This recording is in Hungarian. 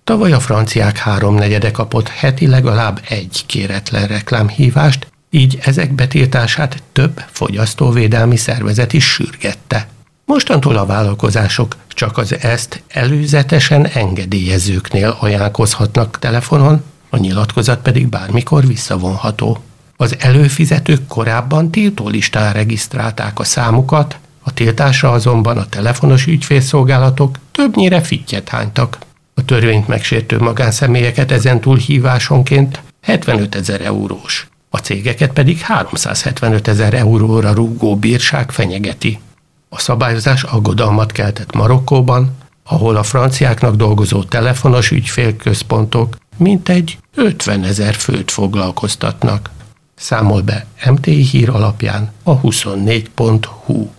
Tavaly a franciák 3/4 kapott heti legalább egy kéretlen reklámhívást, így ezek betiltását több fogyasztóvédelmi szervezet is sürgette. Mostantól a vállalkozások csak az ezt előzetesen engedélyezőknél ajánlkozhatnak telefonon, a nyilatkozat pedig bármikor visszavonható. Az előfizetők korábban tiltólistán regisztrálták a számukat, a tiltásra azonban a telefonos ügyfélszolgálatok többnyire fittyet hánytak. A törvényt megsértő magánszemélyeket ezentúl hívásonként 75 000 eurós, a cégeket pedig 375 000 euróra rúgó bírság fenyegeti. A szabályozás aggodalmat keltett Marokkóban, ahol a franciáknak dolgozó telefonos ügyfélközpontok mintegy 50 000 főt foglalkoztatnak. Számol be MTI hír alapján a 24.hu.